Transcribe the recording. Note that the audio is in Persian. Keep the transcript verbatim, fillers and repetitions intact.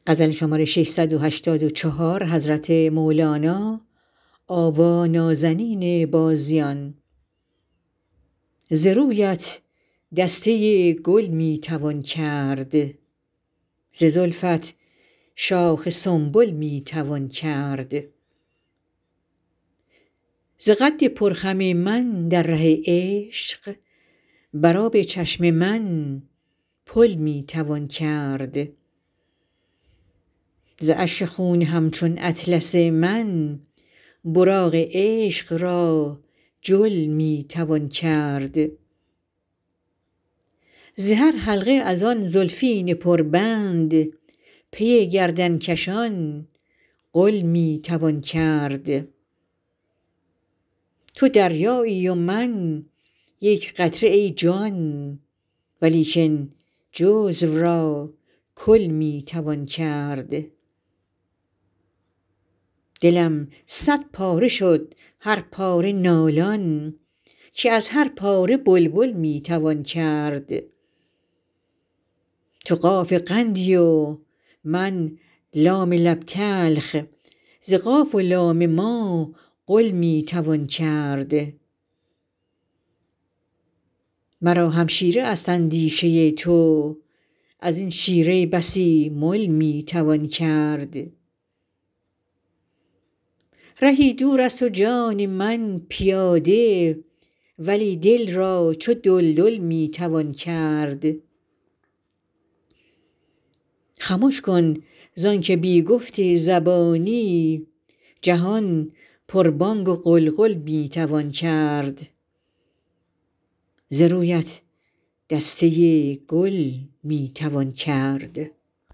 ز رویت دسته گل می توان کرد ز زلفت شاخ سنبل می توان کرد ز قد پرخم من در ره عشق بر آب چشم من پل می توان کرد ز اشک خون همچون اطلس من براق عشق را جل می توان کرد ز هر حلقه از آن زلفین پربند پی گردنکشان غل می توان کرد تو دریایی و من یک قطره ای جان ولیکن جزو را کل می توان کرد دلم صد پاره شد هر پاره نالان که از هر پاره بلبل می توان کرد تو قاف قندی و من لام لب تلخ ز قاف و لام ما قل می توان کرد مرا هم شیره است اندیشه تو از این شیره بسی مل می توان کرد رهی دور است و جان من پیاده ولی دل را چو دلدل می توان کرد خمش کن زانک بی گفت زبانی جهان پربانگ و غلغل می توان کرد ز رویت دسته گل می توان کرد